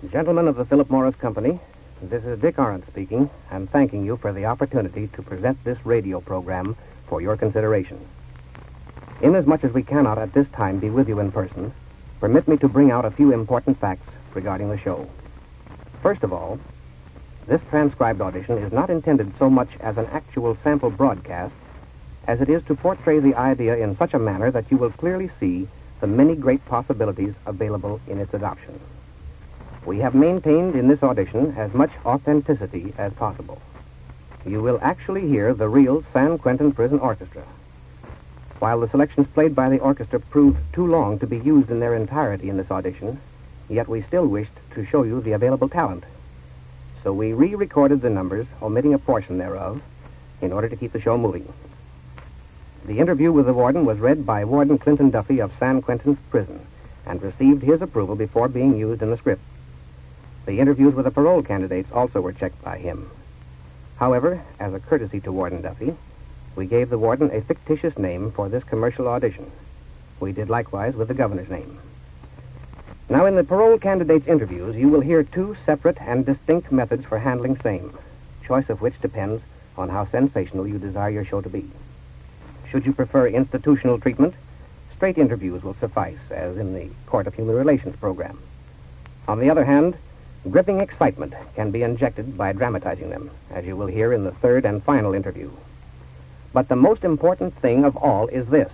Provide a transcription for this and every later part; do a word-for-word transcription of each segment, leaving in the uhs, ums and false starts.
Gentlemen of the Philip Morris Company, this is Dick Arndt speaking, and thanking you for the opportunity to present this radio program for your consideration. Inasmuch as we cannot at this time be with you in person, permit me to bring out a few important facts regarding the show. First of all, this transcribed audition is not intended so much as an actual sample broadcast as it is to portray the idea in such a manner that you will clearly see the many great possibilities available in its adoption. We have maintained in this audition as much authenticity as possible. You will actually hear the real San Quentin Prison Orchestra. While the selections played by the orchestra proved too long to be used in their entirety in this audition, yet we still wished to show you the available talent. So we re-recorded the numbers, omitting a portion thereof, in order to keep the show moving. The interview with the warden was read by Warden Clinton Duffy of San Quentin's prison and received his approval before being used in the script. The interviews with the parole candidates also were checked by him. However, as a courtesy to Warden Duffy, we gave the warden a fictitious name for this commercial audition. We did likewise with the governor's name. Now, in the parole candidates' interviews, you will hear two separate and distinct methods for handling same, choice of which depends on how sensational you desire your show to be. Should you prefer institutional treatment, straight interviews will suffice, as in the Court of Human Relations program. On the other hand, gripping excitement can be injected by dramatizing them, as you will hear in the third and final interview. But the most important thing of all is this.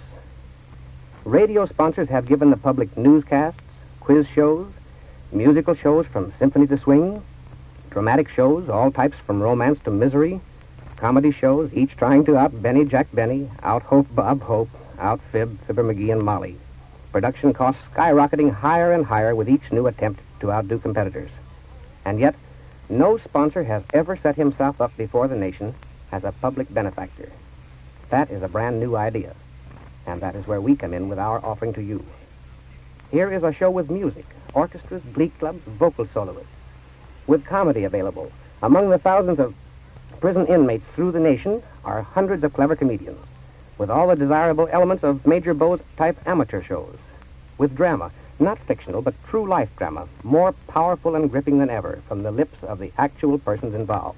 Radio sponsors have given the public newscasts, quiz shows, musical shows from symphony to swing, dramatic shows, all types from romance to misery, comedy shows, each trying to out Benny Jack Benny, out Hope Bob Hope, out Fib Fibber McGee and Molly. Production costs skyrocketing higher and higher with each new attempt to outdo competitors. And yet, no sponsor has ever set himself up before the nation as a public benefactor. That is a brand new idea, and that is where we come in with our offering to you. Here is a show with music, orchestras, glee clubs, vocal soloists, with comedy available. Among the thousands of prison inmates through the nation are hundreds of clever comedians, with all the desirable elements of Major Bowes-type amateur shows, with drama, not fictional, but true life drama, more powerful and gripping than ever from the lips of the actual persons involved.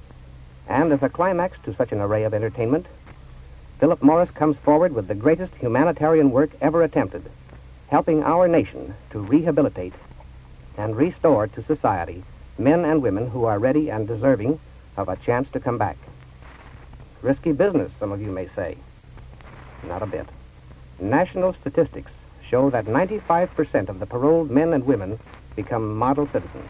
And as a climax to such an array of entertainment, Philip Morris comes forward with the greatest humanitarian work ever attempted, helping our nation to rehabilitate and restore to society men and women who are ready and deserving of a chance to come back. Risky business, some of you may say. Not a bit. National statistics show that ninety-five percent of the paroled men and women become model citizens.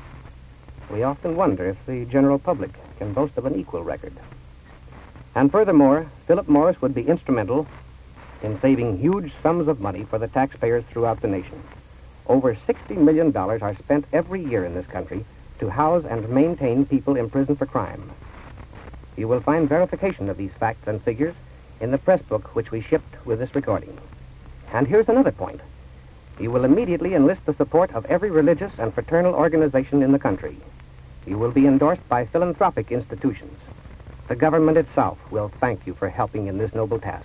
We often wonder if the general public can boast of an equal record. And furthermore, Philip Morris would be instrumental in saving huge sums of money for the taxpayers throughout the nation. Over sixty million dollars are spent every year in this country to house and maintain people in prison for crime. You will find verification of these facts and figures in the press book which we shipped with this recording. And here's another point. You will immediately enlist the support of every religious and fraternal organization in the country. You will be endorsed by philanthropic institutions. The government itself will thank you for helping in this noble task.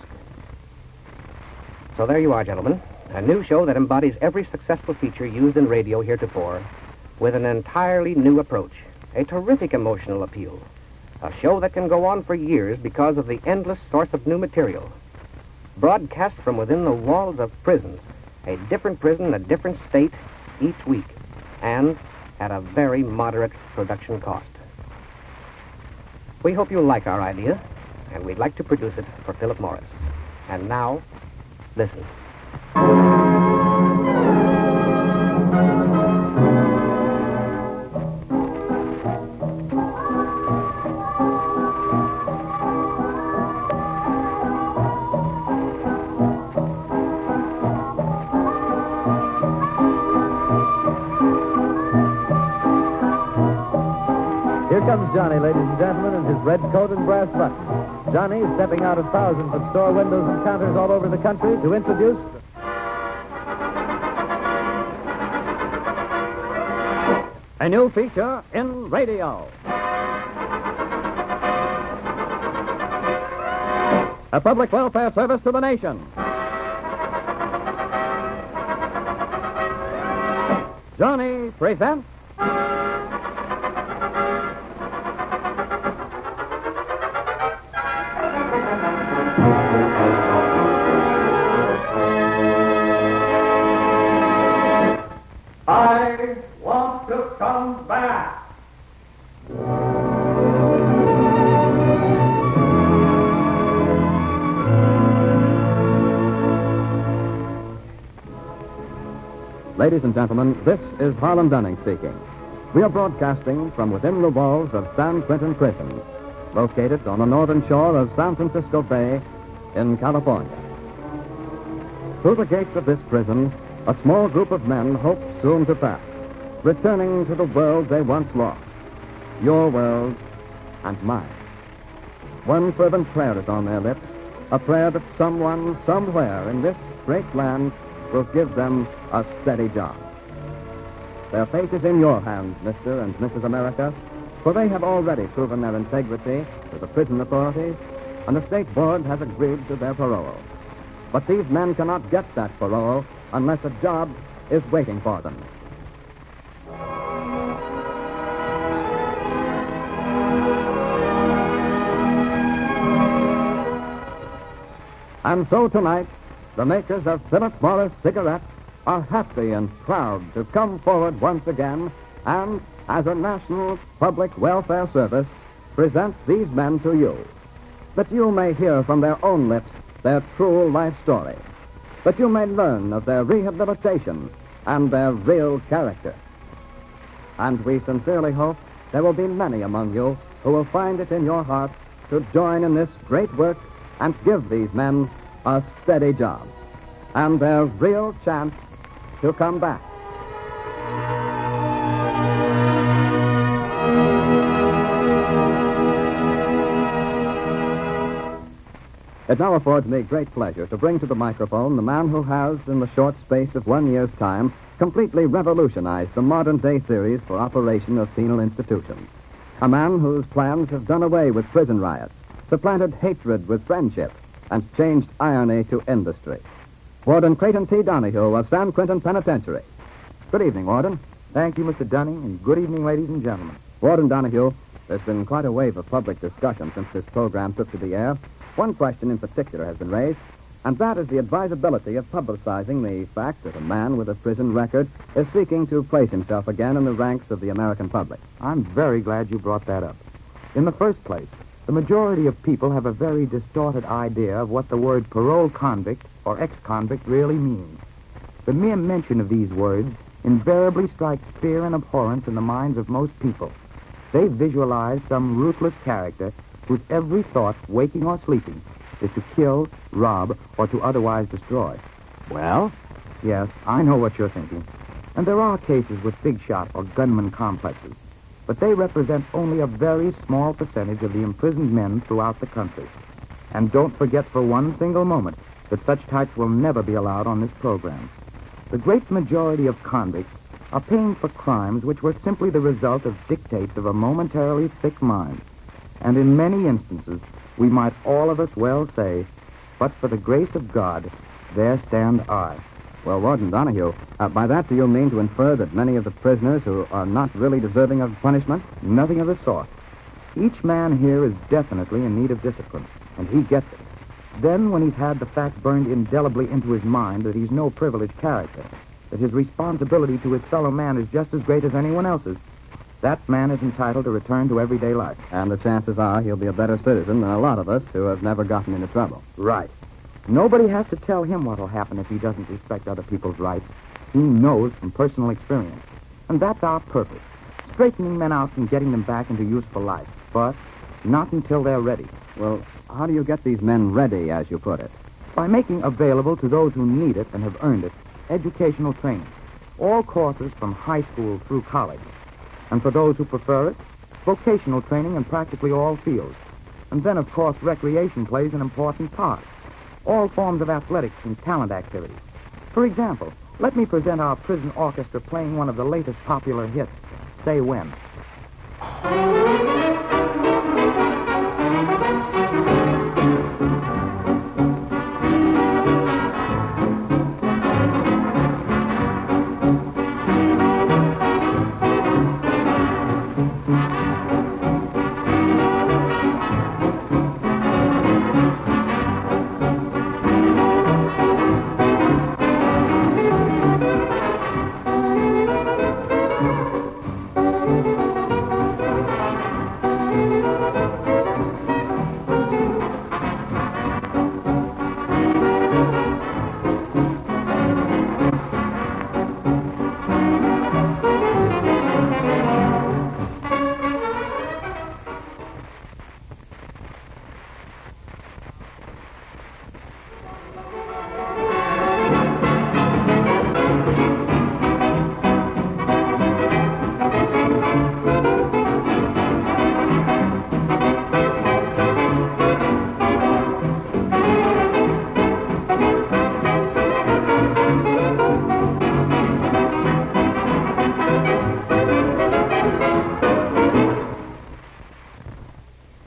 So there you are, gentlemen. A new show that embodies every successful feature used in radio heretofore with an entirely new approach, a terrific emotional appeal, a show that can go on for years because of the endless source of new material. Broadcast from within the walls of prisons, a different prison, a different state, each week, and at a very moderate production cost. We hope you'll like our idea, and we'd like to produce it for Philip Morris. And now, listen. Here comes Johnny, ladies and gentlemen, in his red coat and brass buttons. Johnny is stepping out of thousands of store windows and counters all over the country to introduce... A new feature in radio. A public welfare service to the nation. Johnny presents I want to come back. Ladies and gentlemen, this is Harlan Dunning speaking. We are broadcasting from within the walls of San Quentin Prison, located on the northern shore of San Francisco Bay in California. Through the gates of this prison, a small group of men hope soon to pass, returning to the world they once lost, your world and mine. One fervent prayer is on their lips, a prayer that someone, somewhere in this great land will give them a steady job. Their fate is in your hands, Mister and Missus America, for they have already proven their integrity to the prison authorities, and the State Board has agreed to their parole. But these men cannot get that parole unless a job is waiting for them. And so tonight, the makers of Philip Morris cigarettes are happy and proud to come forward once again and, as a national public welfare service, present these men to you, that you may hear from their own lips their true life story, that you may learn of their rehabilitation and their real character. And we sincerely hope there will be many among you who will find it in your heart to join in this great work and give these men a steady job and their real chance to come back. It now affords me great pleasure to bring to the microphone the man who has, in the short space of one year's time, completely revolutionized the modern-day theories for operation of penal institutions. A man whose plans have done away with prison riots, supplanted hatred with friendship, and changed irony to industry. Warden Creighton T. Donahue of San Quentin Penitentiary. Good evening, Warden. Thank you, Mister Dunning, and good evening, ladies and gentlemen. Warden Donahue, there's been quite a wave of public discussion since this program took to the air. One question in particular has been raised, and that is the advisability of publicizing the fact that a man with a prison record is seeking to place himself again in the ranks of the American public. I'm very glad you brought that up. In the first place, the majority of people have a very distorted idea of what the word parole convict or ex-convict really means. The mere mention of these words invariably strikes fear and abhorrence in the minds of most people. They visualize some ruthless character whose every thought, waking or sleeping, is to kill, rob, or to otherwise destroy. Well? Yes, I know what you're thinking. And there are cases with big shot or gunman complexes. But they represent only a very small percentage of the imprisoned men throughout the country. And don't forget for one single moment that such types will never be allowed on this program. The great majority of convicts are paying for crimes which were simply the result of dictates of a momentarily sick mind. And in many instances, we might all of us well say, but for the grace of God, there stand I. Well, Warden Donahue, uh, by that do you mean to infer that many of the prisoners who are not really deserving of punishment? Nothing of the sort. Each man here is definitely in need of discipline, and he gets it. Then, when he's had the fact burned indelibly into his mind that he's no privileged character, that his responsibility to his fellow man is just as great as anyone else's, that man is entitled to return to everyday life. And the chances are he'll be a better citizen than a lot of us who have never gotten into trouble. Right. Nobody has to tell him what'll happen if he doesn't respect other people's rights. He knows from personal experience. And that's our purpose, straightening men out and getting them back into useful life. But not until they're ready. Well, how do you get these men ready, as you put it? By making available to those who need it and have earned it, educational training. All courses from high school through college. And for those who prefer it, vocational training in practically all fields. And then, of course, recreation plays an important part. All forms of athletics and talent activities. For example, let me present our prison orchestra playing one of the latest popular hits, Say When.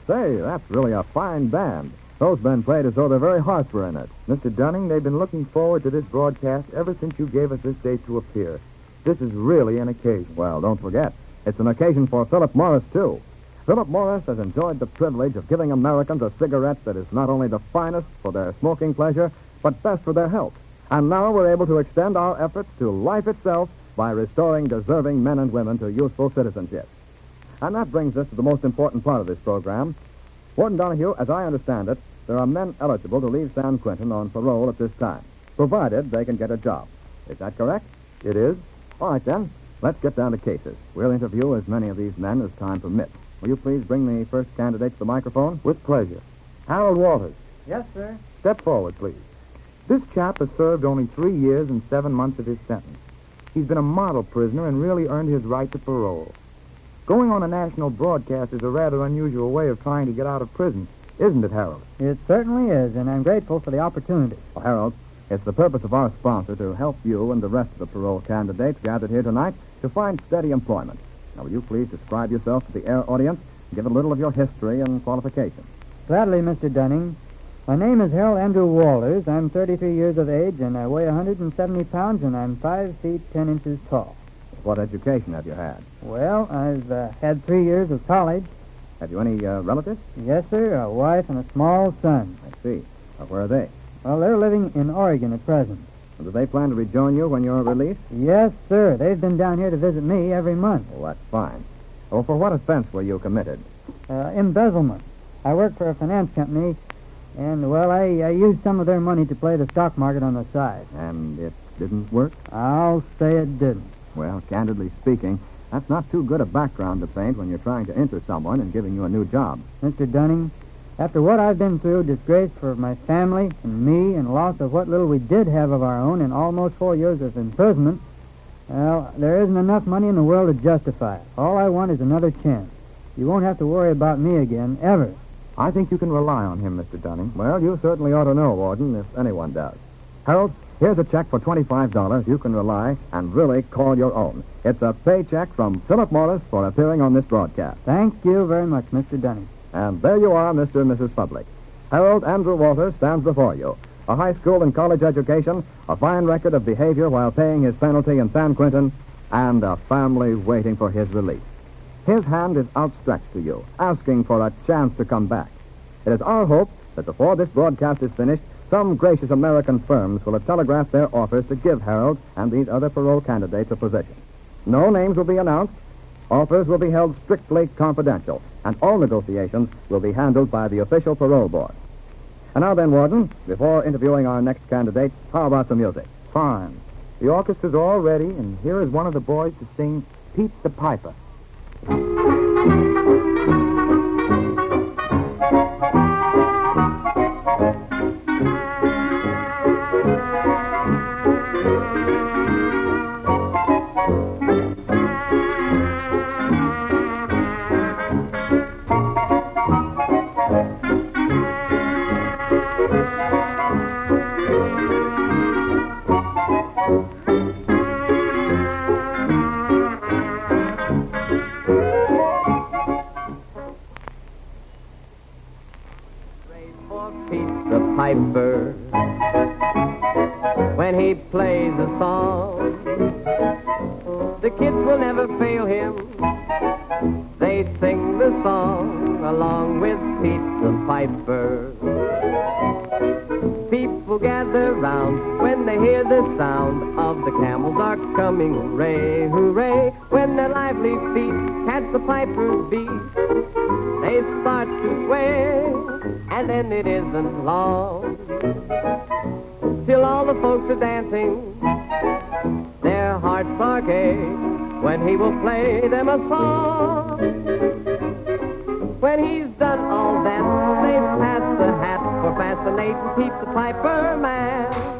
Say, that's really a fine band. Those men played as though their very hearts were in it. Mister Dunning, they've been looking forward to this broadcast ever since you gave us this date to appear. This is really an occasion. Well, don't forget, it's an occasion for Philip Morris, too. Philip Morris has enjoyed the privilege of giving Americans a cigarette that is not only the finest for their smoking pleasure, but best for their health. And now we're able to extend our efforts to life itself by restoring deserving men and women to useful citizenship. And that brings us to the most important part of this program. Warden Donahue, as I understand it, there are men eligible to leave San Quentin on parole at this time, provided they can get a job. Is that correct? It is? All right, then. Let's get down to cases. We'll interview as many of these men as time permits. Will you please bring the first candidate to the microphone? With pleasure. Harold Walters, Yes, sir. step forward, please. This chap has served only three years and seven months of his sentence. He's been a model prisoner and really earned his right to parole. Going on a national broadcast is a rather unusual way of trying to get out of prison, isn't it, Harold? It certainly is, and I'm grateful for the opportunity. Well, Harold, it's the purpose of our sponsor to help you and the rest of the parole candidates gathered here tonight to find steady employment. Now, will you please describe yourself to the air audience and give a little of your history and qualifications? Gladly, Mister Dunning. My name is Harold Andrew Walters. I'm thirty-three years of age, and I weigh one hundred seventy pounds, and I'm five feet ten inches tall. What education have you had? Well, I've uh, had three years of college. Have you any uh, relatives? Yes, sir, a wife and a small son. I see. Well, where are they? Well, they're living in Oregon at present. And do they plan to rejoin you when you're released? Yes, sir. They've been down here to visit me every month. Well, that's fine. Well, for what offense were you committed? Uh, embezzlement. I work for a finance company, and, well, I, I used some of their money to play the stock market on the side. And it didn't work? I'll say it didn't. Well, candidly speaking, that's not too good a background to paint when you're trying to enter someone and giving you a new job. Mister Dunning, after what I've been through, disgrace for my family and me, and loss of what little we did have of our own, and almost four years of imprisonment, well, there isn't enough money in the world to justify it. All I want is another chance. You won't have to worry about me again, ever. I think you can rely on him, Mister Dunning. Well, you certainly ought to know, Warden, if anyone does. Harold, here's a check for twenty-five dollars. You can rely and really call your own. It's a paycheck from Philip Morris for appearing on this broadcast. Thank you very much, Mister Dunning. And there you are, Mister and Missus Public. Harold Andrew Walters stands before you. A high school and college education, a fine record of behavior while paying his penalty in San Quentin, and a family waiting for his release. His hand is outstretched to you, asking for a chance to come back. It is our hope that before this broadcast is finished, some gracious American firms will have telegraphed their offers to give Harold and these other parole candidates a position. No names will be announced. Offers will be held strictly confidential, and all negotiations will be handled by the official parole board. And now then, Warden, before interviewing our next candidate, how about the music? Fine. The orchestra's all ready, and here is one of the boys to sing Pete the Piper. Piper, when he plays a song, the kids will never fail him. They sing the song along with Pete the Piper. People gather round when they hear the sound of the camels are coming. Hooray, hooray, when their lively feet catch the piper's beat, they start to sway, and then it isn't long till all the folks are dancing. Their hearts are gay when he will play them a song. When he's done all that, they pass the hat for fascinating Pete the Piper man.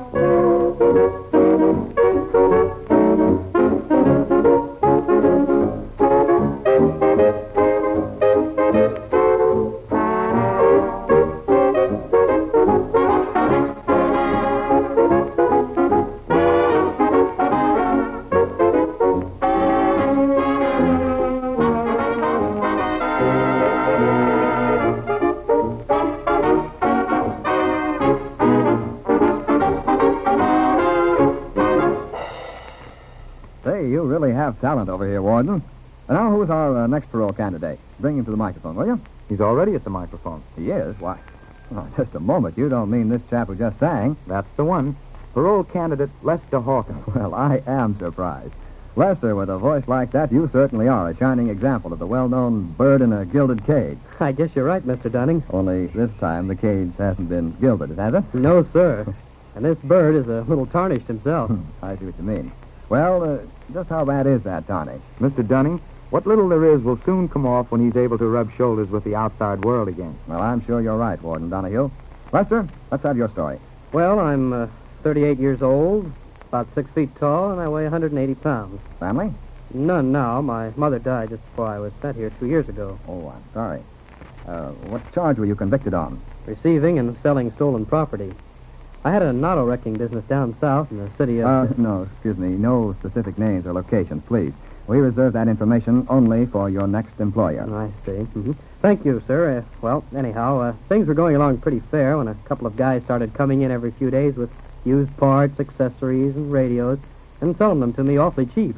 talent over here, Warden. And now, who's our uh, next parole candidate? Bring him to the microphone, will you? He's already at the microphone. He is? Why? Oh, just a moment. You don't mean this chap who just sang. That's the one. Parole candidate Lester Hawkins. Well, I am surprised. Lester, with a voice like that, you certainly are a shining example of the well-known bird in a gilded cage. I guess you're right, Mister Dunning. Only this time the cage hasn't been gilded, has it? No, sir. And this bird is a little tarnished himself. I see what you mean. Well, uh, just how bad is that tarnish? Mister Dunning, what little there is will soon come off when he's able to rub shoulders with the outside world again. Well, I'm sure you're right, Warden Donahue. Lester, let's have your story. Well, I'm uh, thirty-eight years old, about six feet tall, and I weigh one hundred eighty pounds. Family? None now. My mother died just before I was sent here two years ago. Oh, I'm sorry. Uh, what charge were you convicted on? Receiving and selling stolen property. I had an auto wrecking business down south in the city of... Uh, no, excuse me. No specific names or locations, please. We reserve that information only for your next employer. I see. Mm-hmm. Thank you, sir. Uh, well, anyhow, uh, things were going along pretty fair when a couple of guys started coming in every few days with used parts, accessories, and radios, and selling them to me awfully cheap.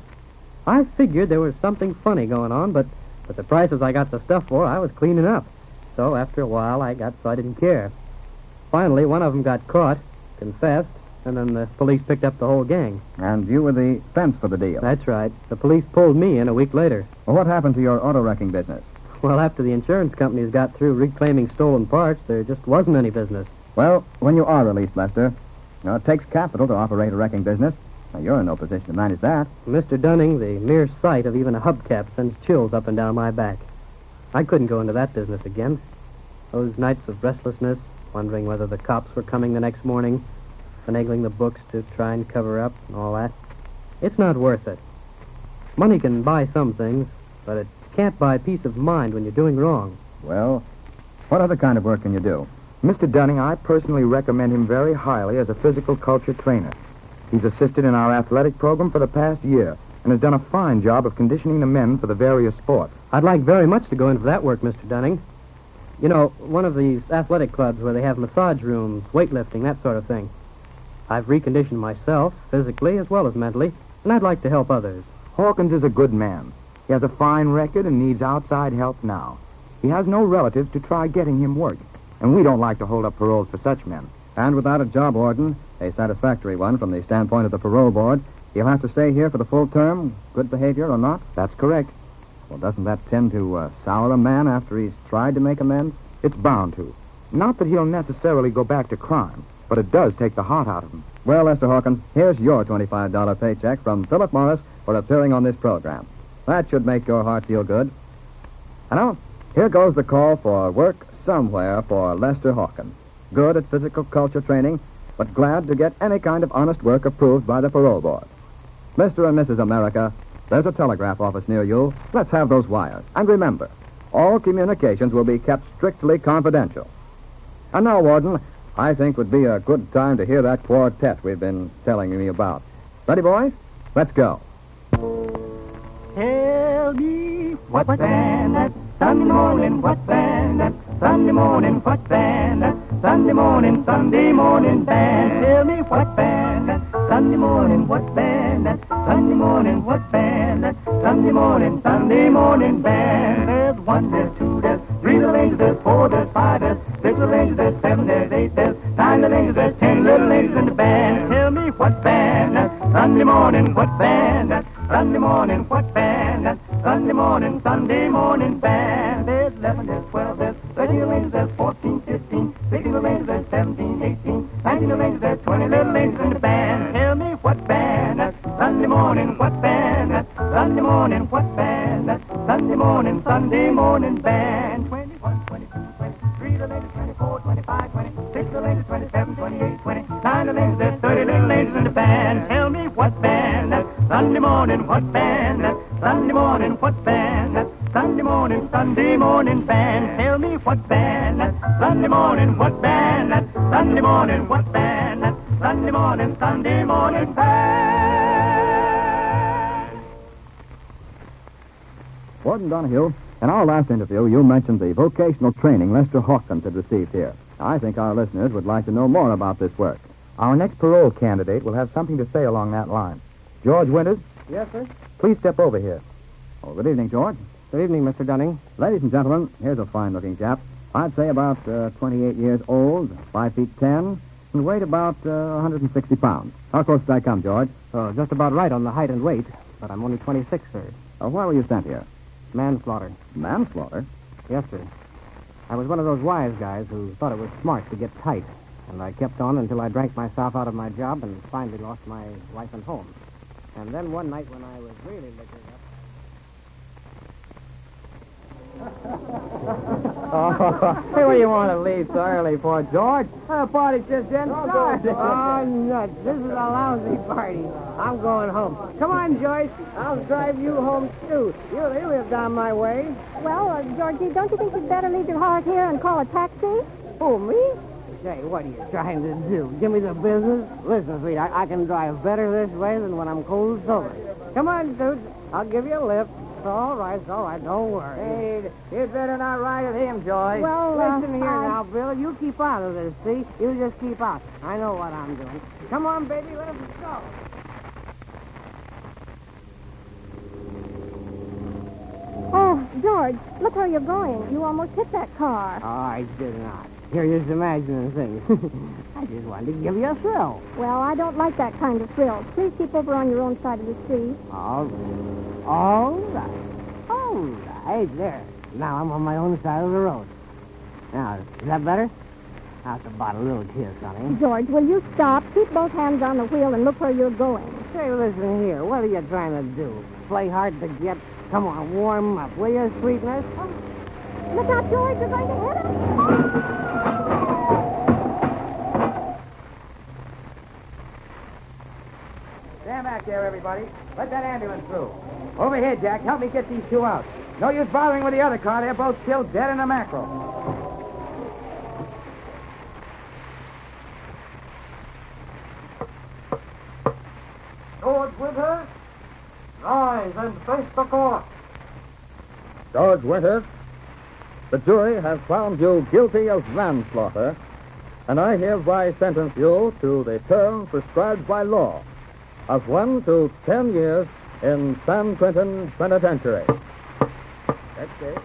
I figured there was something funny going on, but with the prices I got the stuff for, I was cleaning up. So after a while, I got so I didn't care. Finally, one of them got caught, confessed, and then the police picked up the whole gang. And you were the fence for the deal. That's right. The police pulled me in a week later. Well, what happened to your auto wrecking business? Well, after the insurance companies got through reclaiming stolen parts, there just wasn't any business. Well, when you are released, Lester, you know, it takes capital to operate a wrecking business. Now, you're in no position to manage that. Mister Dunning, the mere sight of even a hubcap sends chills up and down my back. I couldn't go into that business again. Those nights of restlessness, wondering whether the cops were coming the next morning, finagling the books to try and cover up and all that. It's not worth it. Money can buy some things, but it can't buy peace of mind when you're doing wrong. Well, what other kind of work can you do? Mister Dunning, I personally recommend him very highly as a physical culture trainer. He's assisted in our athletic program for the past year and has done a fine job of conditioning the men for the various sports. I'd like very much to go into that work, Mister Dunning. You know, one of these athletic clubs where they have massage rooms, weightlifting, that sort of thing. I've reconditioned myself, physically as well as mentally, and I'd like to help others. Hawkins is a good man. He has a fine record and needs outside help now. He has no relatives to try getting him work, and we don't like to hold up paroles for such men. And without a job, Warden, a satisfactory one from the standpoint of the parole board, he'll have to stay here for the full term, good behavior or not? That's correct. Well, doesn't that tend to uh, sour a man after he's tried to make amends? It's bound to. Not that he'll necessarily go back to crime, but it does take the heart out of him. Well, Lester Hawkins, here's your twenty-five dollars paycheck from Philip Morris for appearing on this program. That should make your heart feel good. And now, here goes the call for work somewhere for Lester Hawkins. Good at physical culture training, but glad to get any kind of honest work approved by the parole board. Mister and Missus America, there's a telegraph office near you. Let's have those wires. And remember, all communications will be kept strictly confidential. And now, Warden, I think would be a good time to hear that quartet we've been telling you about. Ready, boys? Let's go. Tell me what's band that Sunday morning, what's band that Sunday morning, what's band that Sunday morning, Sunday morning band. Tell me what's band that Sunday morning, what's band that Sunday morning, what's band that Sunday morning, Sunday morning band. There's one, there's two, there's three little angels, there's four, there's five, there's six little angels, there's seven, there's eight, there's nine little angels, there's ten little angels in the band. Tell me what's band that Sunday morning, what's band that Sunday morning, what's band that Sunday morning, Sunday morning band. There's eleven, there's twelve, there's thirteen little angels, there's fourteen, fifteen, sixteen little angels, there's seventeen, eighteen, nineteen little angels, there's twenty little angels in the band. Tell me what's band that Sunday morning, what's band that Sunday morning, what's band that Sunday morning, Sunday morning band. twenty-one, twenty-two, twenty-three little angels, twenty-four, twenty-five, twenty-six little angels, twenty-seven, twenty-eight, twenty-nine little angels, there's thirty little angels in the band. Tell me what's band that Sunday morning, what's band that Sunday morning, what's band that Sunday morning, Sunday morning band. Tell me what's band that Sunday morning, what's band that Sunday morning, what's band that Sunday morning, Sunday morning band. Warden Donahue, in our last interview, you mentioned the vocational training Lester Hawkins had received here. I think our listeners would like to know more about this work. Our next parole candidate will have something to say along that line. George Winters, Yes, sir? Please step over here. Oh, good evening, George. Good evening, Mister Dunning. Ladies and gentlemen, here's a fine-looking chap. I'd say about uh, twenty-eight years old, five feet ten, and weighed about uh, one hundred sixty pounds. How close did I come, George? Oh, just about right on the height and weight, but I'm only twenty-six, sir. Uh, why were you sent here? Manslaughter. Manslaughter? Yes, sir. I was one of those wise guys who thought it was smart to get tight, and I kept on until I drank myself out of my job and finally lost my wife and home. And then one night when I was really liquored up... Oh, hey, where you want to leave so early for, George? The party's just getting started. Oh, nuts. This is a lousy party. I'm going home. Come on, Joyce. I'll drive you home, too. You, you live down my way. Well, uh, Georgie, don't you think you'd better leave your heart here and call a taxi? Who, me? Say, what are you trying to do? Give me the business? Listen, sweetheart, I can drive better this way than when I'm cold sober. Come on, dude. I'll give you a lift. It's all right, it's all right. Don't worry. Hey, you'd better not ride with him, Joyce. Well, uh, listen here I- now, Bill. You keep out of this, see? You just keep out. I know what I'm doing. Come on, baby, let us go. Oh, George, look where you're going. You almost hit that car. Oh, I did not. You're just imagining things. I just wanted to give you a thrill. Well, I don't like that kind of thrill. Please keep over on your own side of the street. All right. All right. All right. There. Now I'm on my own side of the road. Now, is that better? How's about a little kiss, honey? George, will you stop? Keep both hands on the wheel and look where you're going. Say, listen here. What are you trying to do? Play hard to get? Come on, warm up, will you, sweetness? Look out, George, you're going to hit him. Stand back there, everybody. Let that ambulance through. Over here, Jack. Help me get these two out. No use bothering with the other car. They're both still dead in a mackerel. George Winters, rise and face the court. George Winters, the jury has found you guilty of manslaughter, and I hereby sentence you to the term prescribed by law of one to ten years in San Quentin Penitentiary. That's it.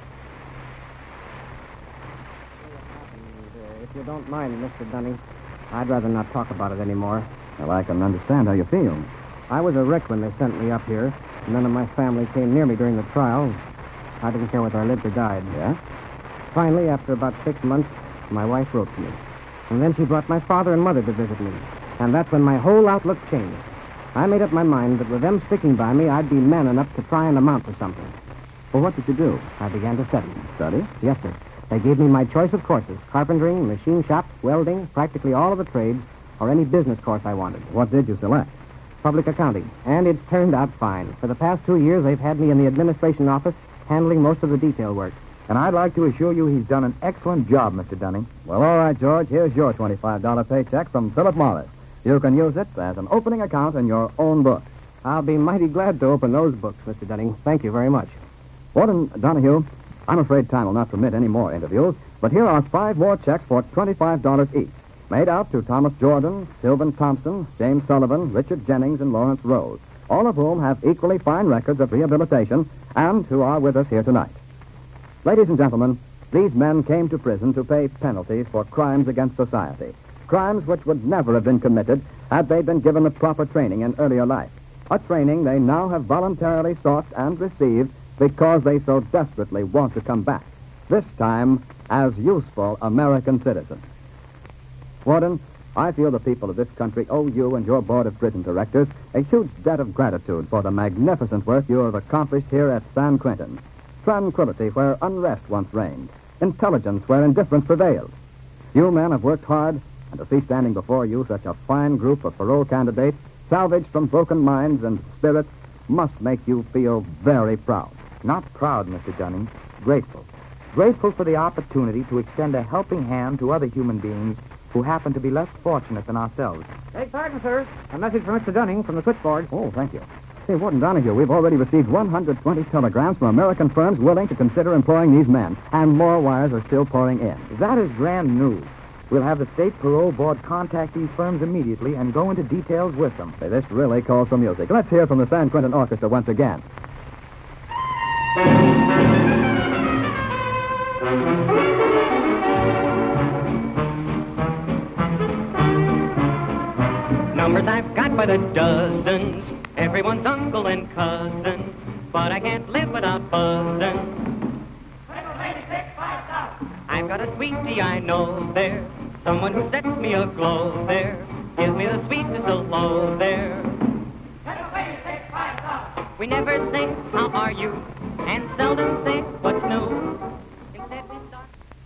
If you don't mind, Mister Dunning, I'd rather not talk about it anymore. Well, I can understand how you feel. I was a wreck when they sent me up here. None of my family came near me during the trial. I didn't care whether I lived or died. Yeah? Finally, after about six months, my wife wrote to me. And then she brought my father and mother to visit me. And that's when my whole outlook changed. I made up my mind that with them sticking by me, I'd be man enough to try and amount to something. Well, what did you do? I began to study. Study? Yes, sir. They gave me my choice of courses, carpentering, machine shops, welding, practically all of the trades, or any business course I wanted. What did you select? Public accounting. And it's turned out fine. For the past two years, they've had me in the administration office handling most of the detail work. And I'd like to assure you he's done an excellent job, Mister Dunning. Well, all right, George. Here's your twenty-five dollars paycheck from Philip Morris. You can use it as an opening account in your own book. I'll be mighty glad to open those books, Mister Dunning. Thank you very much. Warden Donahue, I'm afraid time will not permit any more interviews, but here are five more checks for twenty-five dollars each, made out to Thomas Jordan, Sylvan Thompson, James Sullivan, Richard Jennings, and Lawrence Rose, all of whom have equally fine records of rehabilitation and who are with us here tonight. Ladies and gentlemen, these men came to prison to pay penalties for crimes against society, crimes which would never have been committed had they been given the proper training in earlier life, a training they now have voluntarily sought and received because they so desperately want to come back, this time as useful American citizens. Warden, I feel the people of this country owe you and your Board of Prison Directors a huge debt of gratitude for the magnificent work you have accomplished here at San Quentin. Tranquility where unrest once reigned, intelligence where indifference prevailed. You men have worked hard, and to see standing before you such a fine group of parole candidates, salvaged from broken minds and spirits, must make you feel very proud. Not proud, Mister Dunning. Grateful. Grateful for the opportunity to extend a helping hand to other human beings who happen to be less fortunate than ourselves. Take pardon, sir. A message from Mister Dunning from the switchboard. Oh, thank you. Say, Warden Donahue, we've already received one hundred twenty telegrams from American firms willing to consider employing these men, and more wires are still pouring in. That is grand news. We'll have the State Parole Board contact these firms immediately and go into details with them. Say, this really calls for music. Let's hear from the San Quentin Orchestra once again. Numbers I've got by the dozens, everyone's uncle and cousin, but I can't live without buzzing. I've got a sweetie I know there, someone who sets me aglow there, gives me the sweetness of low there. We never say, how are you, and seldom say, what's new. Instead we start...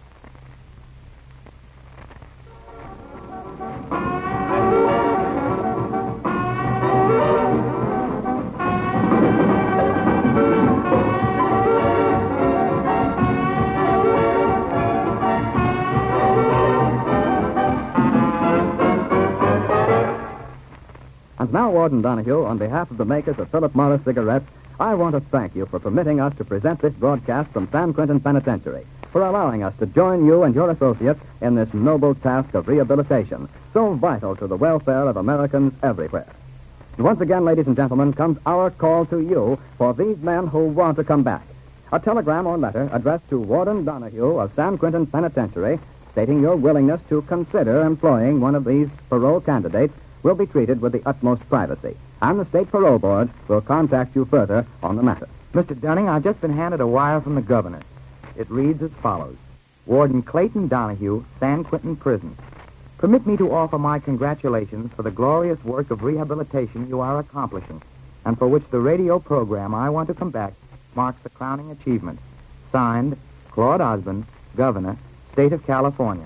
And now, Warden Donahue, on behalf of the makers of Philip Morris cigarettes, I want to thank you for permitting us to present this broadcast from San Quentin Penitentiary, for allowing us to join you and your associates in this noble task of rehabilitation, so vital to the welfare of Americans everywhere. And once again, ladies and gentlemen, comes our call to you for these men who want to come back. A telegram or letter addressed to Warden Donahue of San Quentin Penitentiary, stating your willingness to consider employing one of these parole candidates, will be treated with the utmost privacy, and the State Parole Board will contact you further on the matter. Mister Dunning, I've just been handed a wire from the governor. It reads as follows. Warden Clayton Donahue, San Quentin Prison. Permit me to offer my congratulations for the glorious work of rehabilitation you are accomplishing, and for which the radio program I Want to Come Back marks the crowning achievement. Signed, Claude Osborne, Governor, State of California.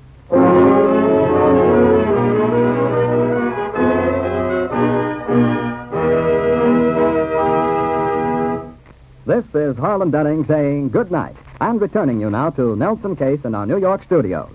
This is Harlan Dunning saying good night, and returning you now to Nelson Case in our New York studios.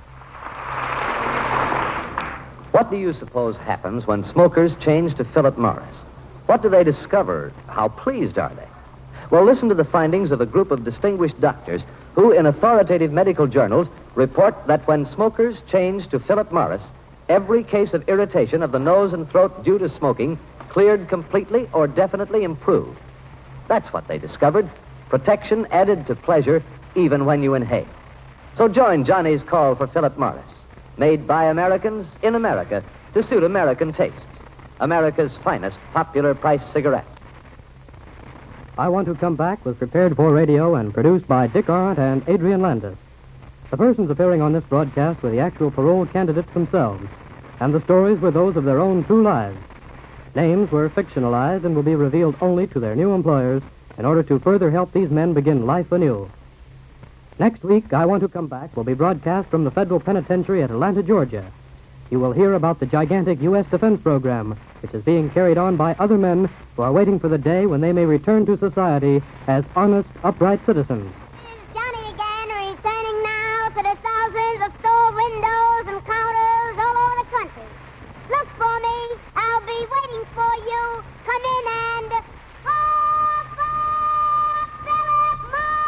What do you suppose happens when smokers change to Philip Morris? What do they discover? How pleased are they? Well, listen to the findings of a group of distinguished doctors who, in authoritative medical journals, report that when smokers change to Philip Morris, every case of irritation of the nose and throat due to smoking cleared completely or definitely improved. That's what they discovered. Protection added to pleasure even when you inhale. So join Johnny's call for Philip Morris. Made by Americans in America to suit American tastes. America's finest popular price cigarette. I Want to Come Back was prepared for radio and produced by Dick Arndt and Adrian Landis. The persons appearing on this broadcast were the actual parole candidates themselves, and the stories were those of their own true lives. Names were fictionalized and will be revealed only to their new employers in order to further help these men begin life anew. Next week, I Want to Come Back will be broadcast from the Federal Penitentiary at Atlanta, Georgia. You will hear about the gigantic U S defense program, which is being carried on by other men who are waiting for the day when they may return to society as honest, upright citizens. Here's Johnny again, returning now to the thousands of store windows and counters all over the country. Look for me. I'll be waiting for you. Come in and... Oh, for Philip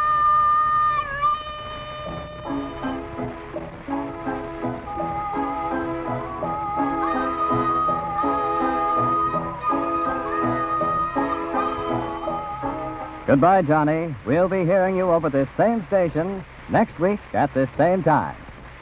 Morris! Goodbye, Johnny. We'll be hearing you over this same station next week at this same time.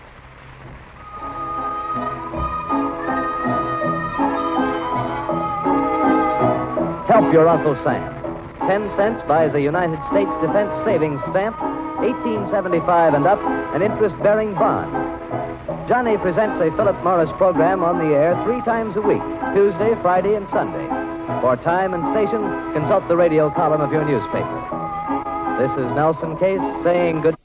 Help your Uncle Sam. Ten cents buys a United States Defense Savings Stamp, eighteen seventy-five and up, an interest-bearing bond. Johnny presents a Philip Morris program on the air three times a week, Tuesday, Friday, and Sunday. For time and station, consult the radio column of your newspaper. This is Nelson Case saying good